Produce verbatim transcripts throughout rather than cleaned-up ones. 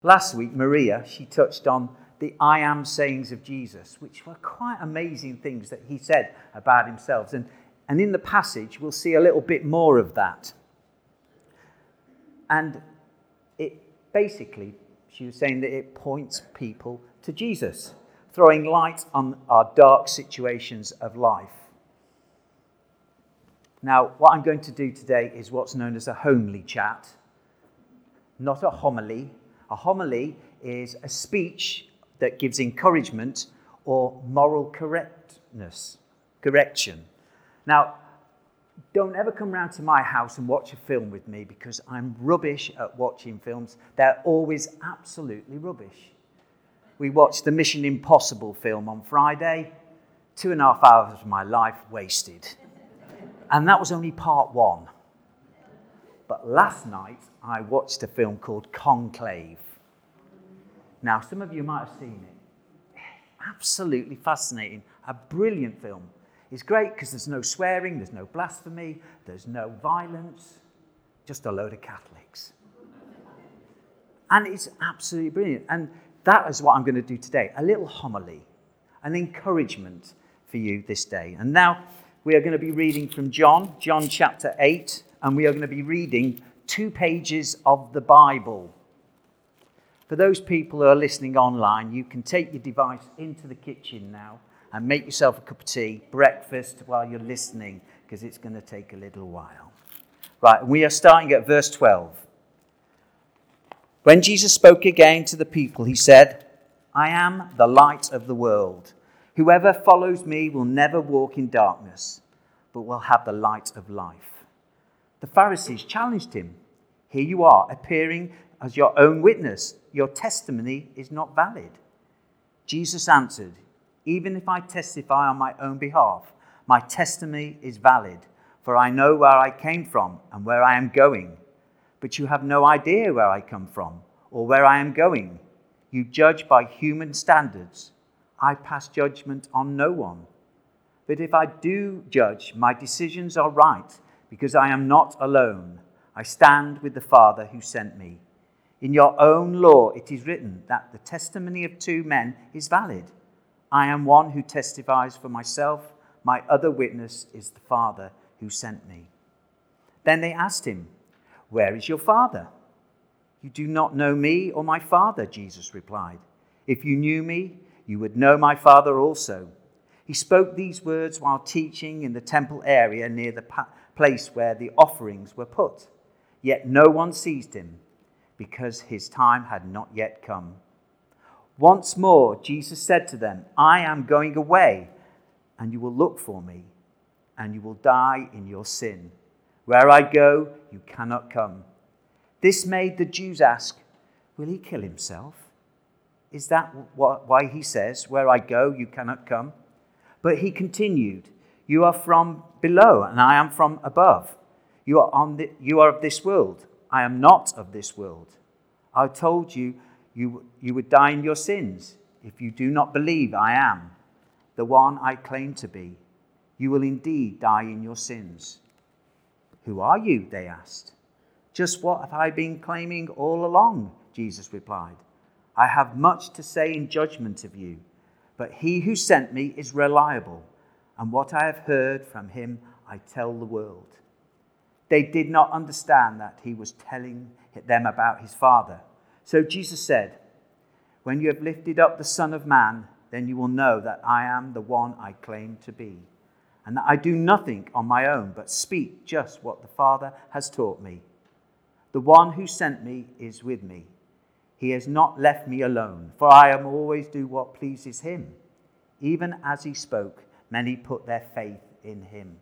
Last week, Maria, she touched on the I am sayings of Jesus, which were quite amazing things that he said about himself. And, and in the passage, we'll see a little bit more of that. And it basically, she was saying that it points people to Jesus, throwing light on our dark situations of life. Now, what I'm going to do today is what's known as a homily chat, not a homily. A homily is a speech that gives encouragement or moral correctness, correction. Now, don't ever come round to my house and watch a film with me because I'm rubbish at watching films. They're always absolutely rubbish. We watched the Mission Impossible film on Friday. Two and a half hours of my life wasted. And that was only part one. But last night, I watched a film called Conclave. Now, some of you might have seen it. Absolutely fascinating. A brilliant film. It's great because there's no swearing, there's no blasphemy, there's no violence. Just a load of Catholics. And it's absolutely brilliant. And that is what I'm going to do today. A little homily. An encouragement for you this day. And now we are going to be reading from John, John chapter eight. And we are going to be reading two pages of the Bible. For those people who are listening online, you can take your device into the kitchen now and make yourself a cup of tea, breakfast, while you're listening, because it's going to take a little while. Right, we are starting at verse twelve. When Jesus spoke again to the people, he said, I am the light of the world. Whoever follows me will never walk in darkness, but will have the light of life. The Pharisees challenged him. Here you are, appearing as your own witness. Your testimony is not valid. Jesus answered, even if I testify on my own behalf, my testimony is valid, for I know where I came from and where I am going. But you have no idea where I come from or where I am going. You judge by human standards. I pass judgment on no one. But if I do judge, my decisions are right, because I am not alone. I stand with the Father who sent me. In your own law it is written that the testimony of two men is valid. I am one who testifies for myself. My other witness is the Father who sent me. Then they asked him, where is your Father? You do not know me or my Father, Jesus replied. If you knew me, you would know my Father also. He spoke these words while teaching in the temple area near the pa- place where the offerings were put. Yet no one seized him, because his time had not yet come. Once more, Jesus said to them, I am going away, and you will look for me, and you will die in your sin. Where I go, you cannot come. This made the Jews ask, will he kill himself? Is that why he says, where I go, you cannot come? But he continued, you are from below, and I am from above. You are on the, you are of this world. I am not of this world. I told you, you you would die in your sins. If you do not believe I am the one I claim to be, you will indeed die in your sins. Who are you? They asked. Just what have I been claiming all along? Jesus replied. I have much to say in judgment of you, but he who sent me is reliable, and what I have heard from him I tell the world. They did not understand that he was telling them about his Father. So Jesus said, when you have lifted up the Son of Man, then you will know that I am the one I claim to be, and that I do nothing on my own, but speak just what the Father has taught me. The one who sent me is with me. He has not left me alone, for I am always do what pleases him. Even as he spoke, many put their faith in him.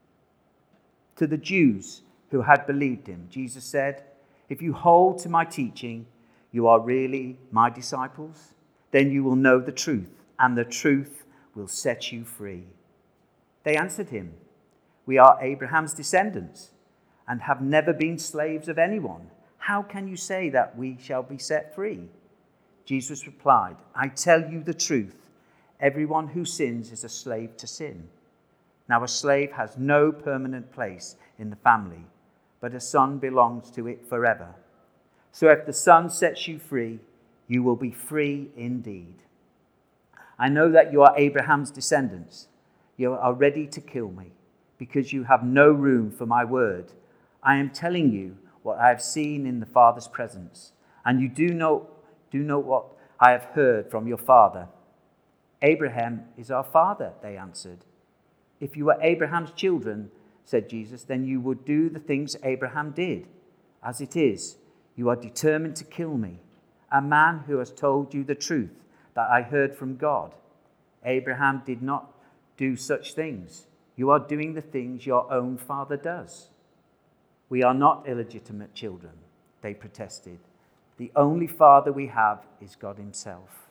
To the Jews who had believed him, Jesus said, if you hold to my teaching, you are really my disciples. Then you will know the truth, and the truth will set you free. They answered him, we are Abraham's descendants and have never been slaves of anyone. How can you say that we shall be set free? Jesus replied, I tell you the truth. Everyone who sins is a slave to sin. Now a slave has no permanent place in the family, but a son belongs to it forever. So if the Son sets you free, you will be free indeed. I know that you are Abraham's descendants. You are ready to kill me because you have no room for my word. I am telling you what I have seen in the Father's presence, and you do know, do know what I have heard from your father. Abraham is our father, they answered. If you were Abraham's children, said Jesus, then you would do the things Abraham did. As it is, you are determined to kill me, a man who has told you the truth that I heard from God. Abraham did not do such things. You are doing the things your own father does. We are not illegitimate children, they protested. The only father we have is God himself.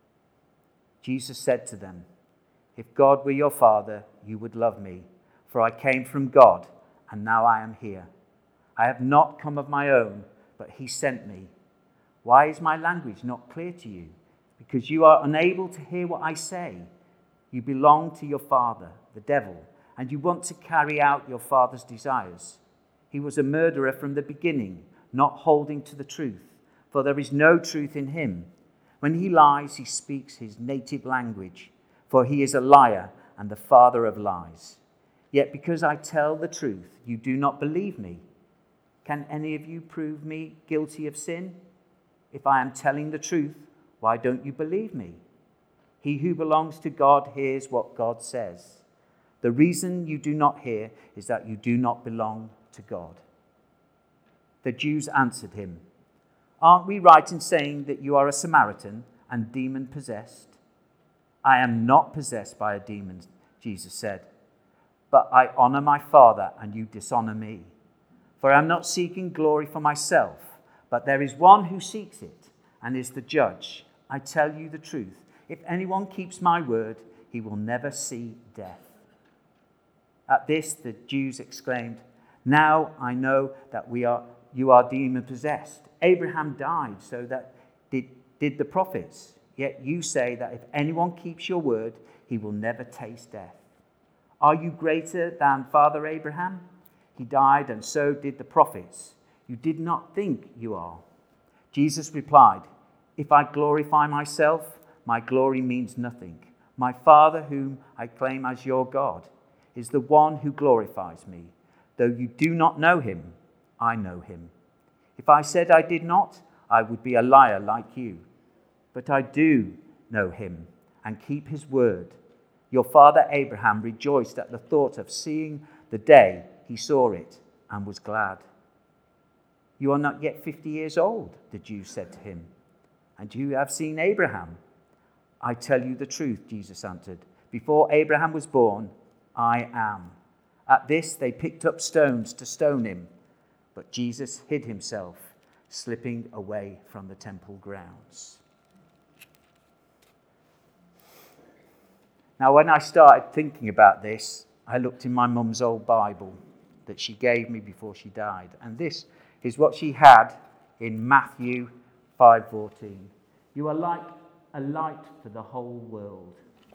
Jesus said to them, if God were your father, you would love me, for I came from God, and now I am here. I have not come of my own, but he sent me. Why is my language not clear to you? Because you are unable to hear what I say. You belong to your father, the devil, and you want to carry out your father's desires. He was a murderer from the beginning, not holding to the truth, for there is no truth in him. When he lies, he speaks his native language, for he is a liar and the father of lies. Yet because I tell the truth, you do not believe me. Can any of you prove me guilty of sin? If I am telling the truth, why don't you believe me? He who belongs to God hears what God says. The reason you do not hear is that you do not belong to God. The Jews answered him, aren't we right in saying that you are a Samaritan and demon-possessed? I am not possessed by a demon, Jesus said, but I honor my Father and you dishonor me. For I am not seeking glory for myself, but there is one who seeks it and is the judge. I tell you the truth. If anyone keeps my word, he will never see death. At this, the Jews exclaimed, now I know that we are you are demon-possessed. Abraham died, so that did, did the prophets. Yet you say that if anyone keeps your word, he will never taste death. Are you greater than Father Abraham? He died, and so did the prophets. You did not think you are. Jesus replied, if I glorify myself, my glory means nothing. My Father, whom I claim as your God, is the one who glorifies me. Though you do not know him, I know him. If I said I did not, I would be a liar like you. But I do know him and keep his word. Your father Abraham rejoiced at the thought of seeing the day he saw it and was glad. You are not yet fifty years old, the Jews said to him, and you have seen Abraham. I tell you the truth, Jesus answered. Before Abraham was born, I am. At this, they picked up stones to stone him, but Jesus hid himself, slipping away from the temple grounds. Now, when I started thinking about this, I looked in my mum's old Bible that she gave me before she died. And this is what she had in Matthew five fourteen. You are like a light for the whole world.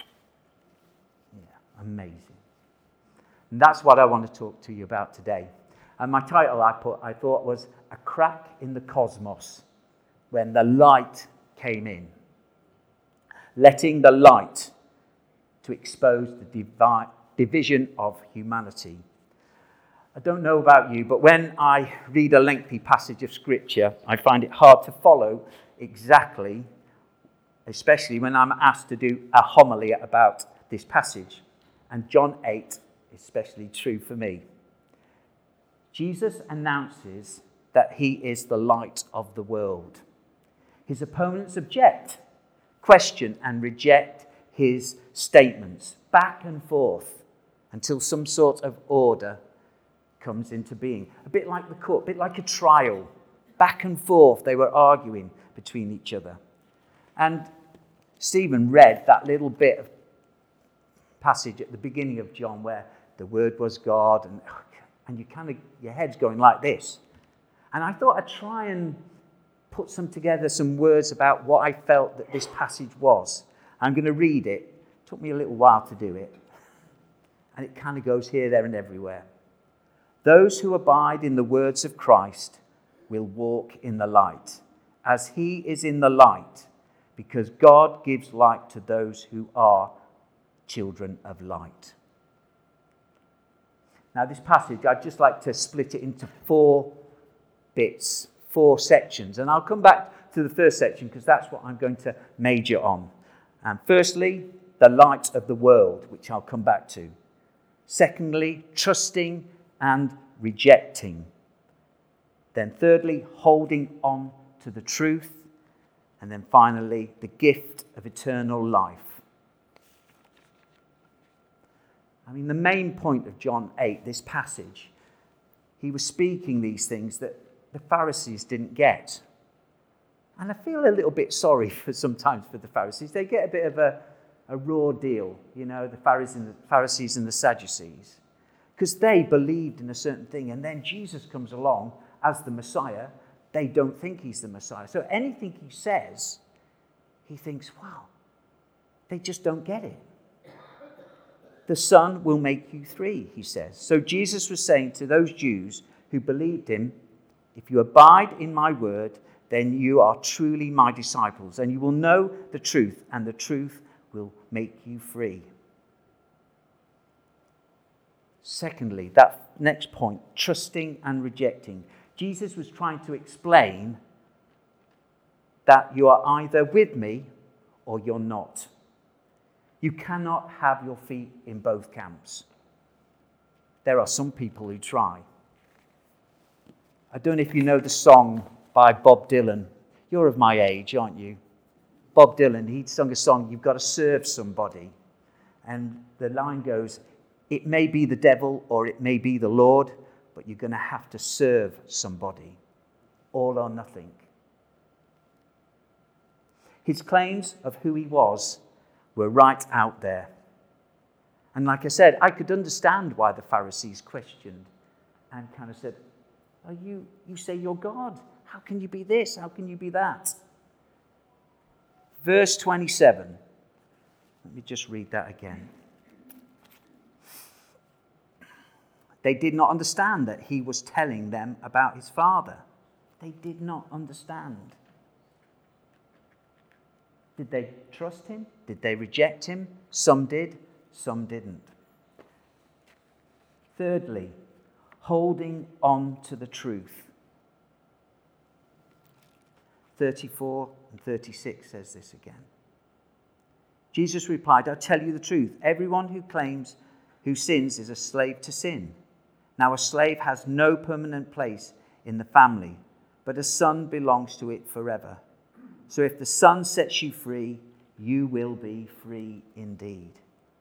Yeah, amazing. And that's what I want to talk to you about today. And my title I put, I thought was A Crack in the Cosmos, when the light came in. Letting the light to expose the divi- division of humanity. I don't know about you, but when I read a lengthy passage of Scripture, I find it hard to follow exactly, especially when I'm asked to do a homily about this passage. And John eight is especially true for me. Jesus announces that he is the light of the world. His opponents object, question, and reject his statements back and forth until some sort of order comes into being. A bit like the court, a bit like a trial. Back and forth, they were arguing between each other. And Stephen read that little bit of passage at the beginning of John where the Word was God, and, and you kind of, your head's going like this. And I thought I'd try and put some together, some words about what I felt that this passage was. I'm going to read it. It took me a little while to do it. And it kind of goes here, there, and everywhere. Those who abide in the words of Christ will walk in the light, as he is in the light, because God gives light to those who are children of light. Now, this passage, I'd just like to split it into four bits, four sections. And I'll come back to the first section because that's what I'm going to major on. And firstly, the light of the world, which I'll come back to. Secondly, trusting and rejecting. Then thirdly, holding on to the truth. And then finally, the gift of eternal life. I mean, the main point of John eight, this passage, he was speaking these things that the Pharisees didn't get. And I feel a little bit sorry for sometimes for the Pharisees. They get a bit of a, a raw deal, you know, the Pharisees and the, Pharisees and the Sadducees. Because they believed in a certain thing, and then Jesus comes along as the Messiah. They don't think he's the Messiah. So anything he says, he thinks, wow, they just don't get it. The Son will make you free, he says. So Jesus was saying to those Jews who believed him, if you abide in my word, then you are truly my disciples, and you will know the truth, and the truth will make you free. Secondly, that next point, trusting and rejecting. Jesus was trying to explain that you are either with me or you're not. You cannot have your feet in both camps. There are some people who try. I don't know if you know the song by Bob Dylan. You're of my age, aren't you? Bob Dylan, he sung a song, You've Got to Serve Somebody. And the line goes, it may be the devil or it may be the Lord, but you're going to have to serve somebody. All or nothing. His claims of who he was were right out there. And like I said, I could understand why the Pharisees questioned and kind of said, oh, you, you say you're God. How can you be this? How can you be that? Verse twenty-seven. Let me just read that again. They did not understand that he was telling them about his Father. They did not understand. Did they trust him? Did they reject him? Some did, some didn't. Thirdly, holding on to the truth. thirty-four and thirty-six says this again. Jesus replied, I tell you the truth. Everyone who claims who sins is a slave to sin. Now a slave has no permanent place in the family, but a son belongs to it forever. So if the Son sets you free, you will be free indeed.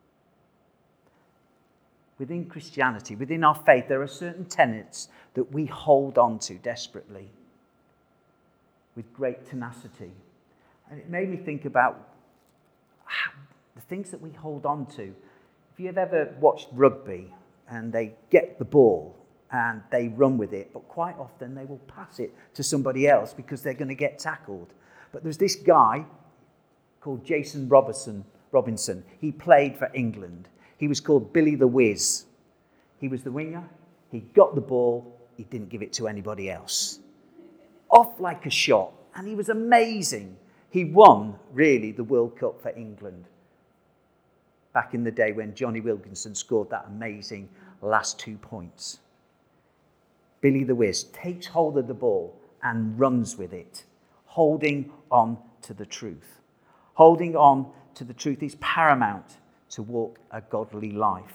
Within Christianity, within our faith, there are certain tenets that we hold on to desperately with great tenacity. And it made me think about the things that we hold on to. If you've ever watched rugby and they get the ball and they run with it, but quite often they will pass it to somebody else because they're going to get tackled. But there's this guy called Jason Robinson. Robinson. He played for England. He was called Billy the Whiz. He was the winger. He got the ball. He didn't give it to anybody else. Off like a shot. And he was amazing. He won, really, the World Cup for England. Back in the day when Johnny Wilkinson scored that amazing last two points. Billy the Whiz takes hold of the ball and runs with it. Holding on to the truth. Holding on to the truth is paramount to walk a godly life.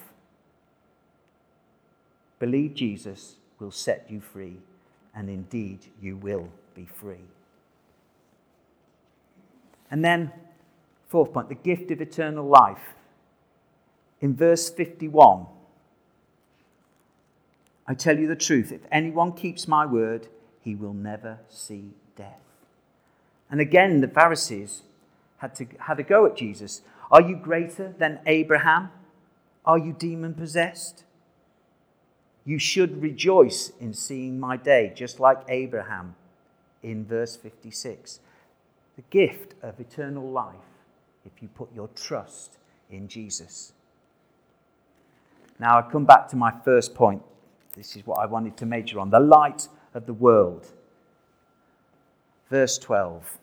Believe Jesus will set you free, and indeed you will be free. And then, fourth point, the gift of eternal life. In verse fifty-one, I tell you the truth, if anyone keeps my word, he will never see death. And again, the Pharisees had to had a go at Jesus. Are you greater than Abraham? Are you demon-possessed? You should rejoice in seeing my day, just like Abraham, in verse fifty-six. The gift of eternal life, if you put your trust in Jesus. Now I come back to my first point. This is what I wanted to major on. The light of the world. verse twelve.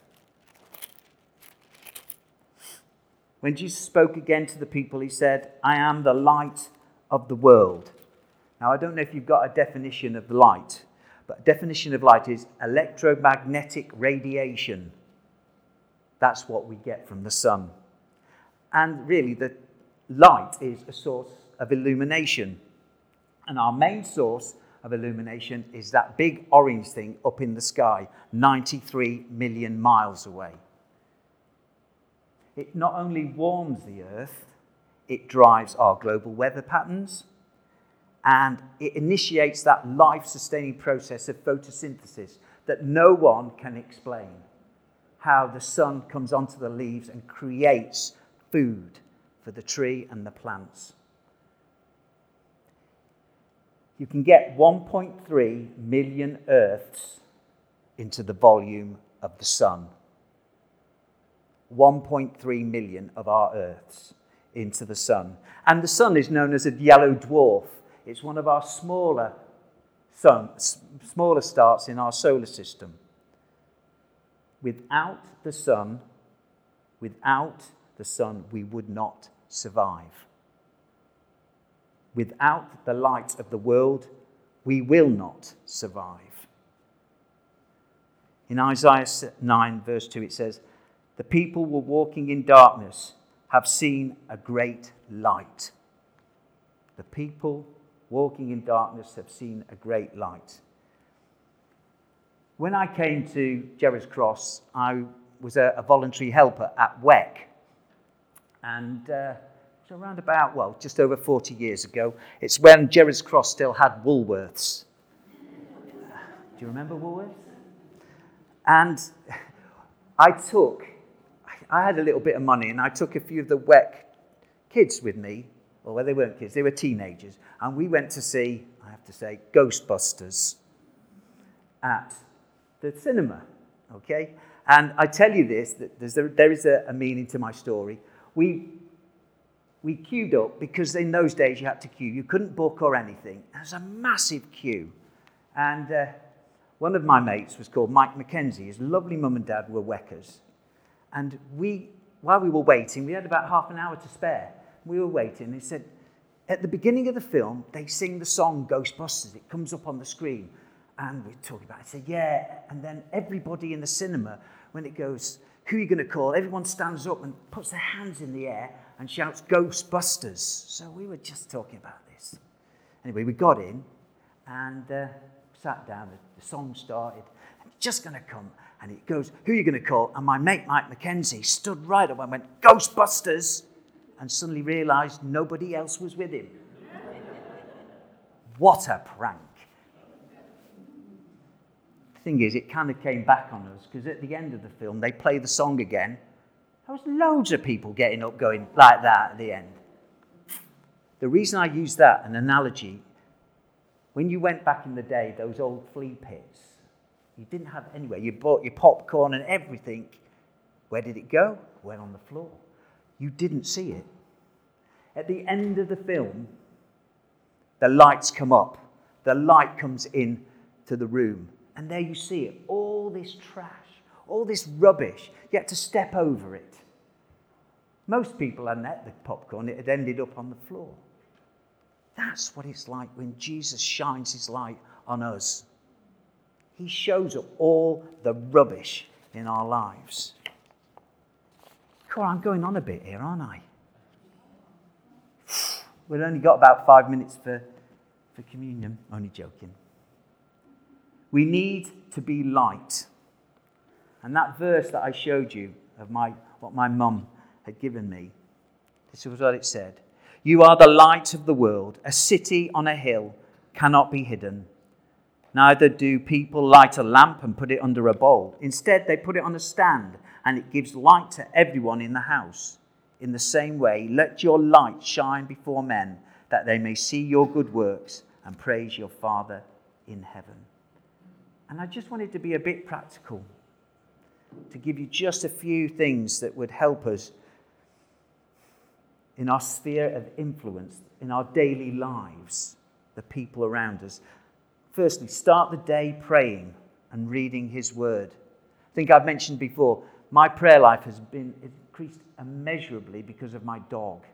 When Jesus spoke again to the people, he said, I am the light of the world. Now, I don't know if you've got a definition of light, but a definition of light is electromagnetic radiation. That's what we get from the sun. And really, the light is a source of illumination. And our main source of illumination is that big orange thing up in the sky, ninety-three million miles away. It not only warms the earth, it drives our global weather patterns, and it initiates that life-sustaining process of photosynthesis that no one can explain. How the sun comes onto the leaves and creates food for the tree and the plants. You can get one point three million Earths into the volume of the sun. one point three million of our Earths into the sun. And the sun is known as a yellow dwarf. It's one of our smaller sun, smaller stars in our solar system. Without the sun, without the sun, we would not survive. Without the light of the world, we will not survive. In Isaiah nine, verse two, it says, the people who were walking in darkness have seen a great light. The people walking in darkness have seen a great light. When I came to Gerrards Cross, I was a, a voluntary helper at W E C. And uh, it was around about, well, just over forty years ago. It's when Gerrards Cross still had Woolworths. Do you remember Woolworths? And I took, I had a little bit of money, and I took a few of the W E C kids with me. Well, they weren't kids, they were teenagers. And we went to see, I have to say, Ghostbusters at the cinema, okay? And I tell you this, that there's a, there is a, a meaning to my story. We we queued up because in those days you had to queue. You couldn't book or anything. There was a massive queue. And uh, one of my mates was called Mike Mackenzie. His lovely mum and dad were W E Cers. And we, while we were waiting, we had about half an hour to spare. We were waiting. He said, at the beginning of the film, they sing the song Ghostbusters. It comes up on the screen. And we're talking about it. I said, yeah. And then everybody in the cinema, when it goes, who are you going to call? Everyone stands up and puts their hands in the air and shouts Ghostbusters. So we were just talking about this. Anyway, we got in and uh, sat down. The song started. It's just going to come. And it goes, who are you going to call? And my mate, Mike Mackenzie, stood right up and went, Ghostbusters. And suddenly realised nobody else was with him. What a prank. The thing is, it kind of came back on us, because at the end of the film, they play the song again. There was loads of people getting up going like that at the end. The reason I use that, an analogy, when you went back in the day, those old flea pits, you didn't have anywhere. You bought your popcorn and everything. Where did it go? It went on the floor. You didn't see it. At the end of the film, the lights come up. The light comes in to the room. And there you see it. All this trash, all this rubbish. You had to step over it. Most people hadn't had the popcorn. It had ended up on the floor. That's what it's like when Jesus shines his light on us. He shows up all the rubbish in our lives. Cool, I'm going on a bit here, aren't I? We've only got about five minutes for, for communion. Only joking. We need to be light. And that verse that I showed you of my what my mum had given me, this was what it said. You are the light of the world. A city on a hill cannot be hidden. Neither do people light a lamp and put it under a bowl. Instead, they put it on a stand, and it gives light to everyone in the house. In the same way, let your light shine before men, that they may see your good works and praise your Father in heaven. And I just wanted to be a bit practical, to give you just a few things that would help us in our sphere of influence, in our daily lives, the people around us. Firstly, start the day praying and reading his word. I think I've mentioned before, my prayer life has been increased immeasurably because of my dog.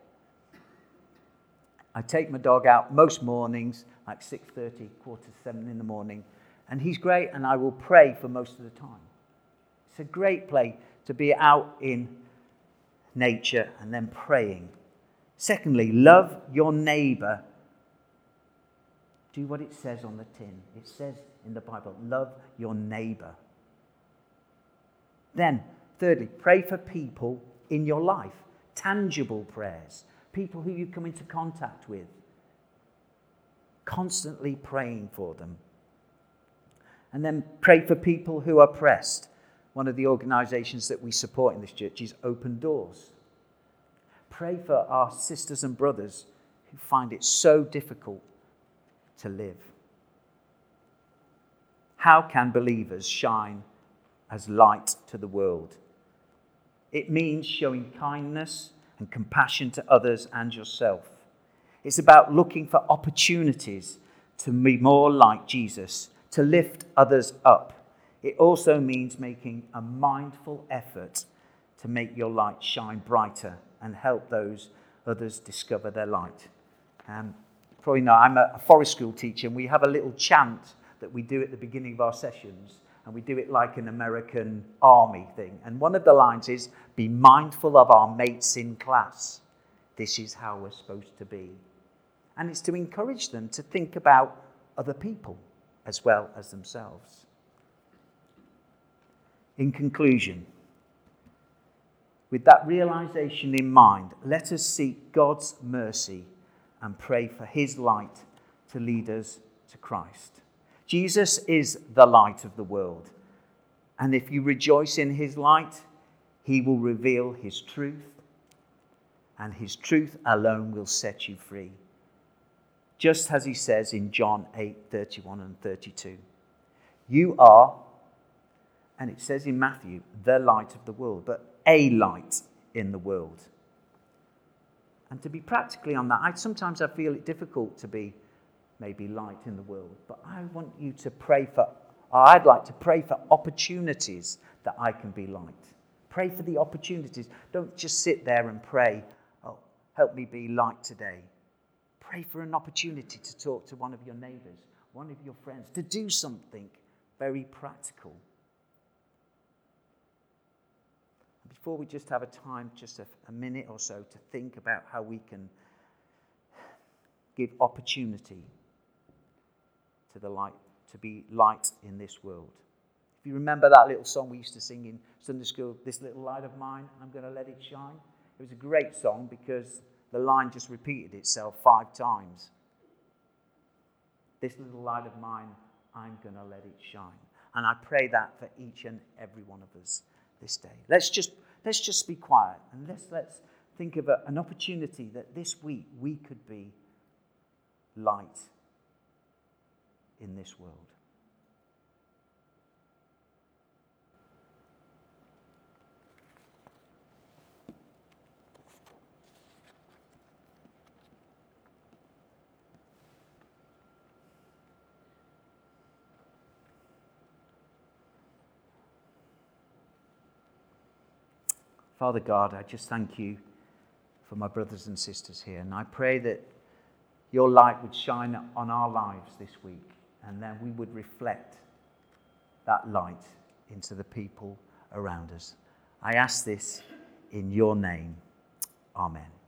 I take my dog out most mornings, like six thirty, quarter to seven in the morning, and he's great, and I will pray for most of the time. It's a great play to be out in nature and then praying. Secondly, love your neighbour. Do what it says on the tin. It says in the Bible, love your neighbour. Then, thirdly, pray for people in your life. Tangible prayers. People who you come into contact with. Constantly praying for them. And then pray for people who are oppressed. One of the organisations that we support in this church is Open Doors. Pray for our sisters and brothers who find it so difficult to live. How can believers shine as light to the world? It means showing kindness and compassion to others and yourself. It's about looking for opportunities to be more like Jesus, to lift others up. It also means making a mindful effort to make your light shine brighter and help those others discover their light. Um, probably know I'm a, a forest school teacher, and we have a little chant that we do at the beginning of our sessions, and we do it like an American army thing. And one of the lines is, be mindful of our mates in class. This is how we're supposed to be. And it's to encourage them to think about other people as well as themselves. In conclusion, with that realization in mind, let us seek God's mercy and pray for his light to lead us to Christ. Jesus is the light of the world. And if you rejoice in his light, he will reveal his truth. And his truth alone will set you free. Just as he says in John eight, thirty-one and thirty-two. You are, and it says in Matthew, the light of the world, but a light in the world. And to be practically on that, I sometimes I feel it difficult to be maybe light in the world, but I want you to pray for, or I'd like to pray for opportunities that I can be light. Pray for the opportunities. Don't just sit there and pray, oh, help me be light today. Pray for an opportunity to talk to one of your neighbours, one of your friends, to do something very practical. Before we just have a time, just a, a minute or so, to think about how we can give opportunity to the light, to be light in this world. If you remember that little song we used to sing in Sunday school, This Little Light of Mine, I'm going to let it shine. It was a great song because the line just repeated itself five times. This little light of mine, I'm going to let it shine. And I pray that for each and every one of us this day. Let's just let's just be quiet and let's let's think of a, an opportunity that this week we could be light in this world. Father God, I just thank you for my brothers and sisters here. And I pray that your light would shine on our lives this week. And then we would reflect that light into the people around us. I ask this in your name. Amen.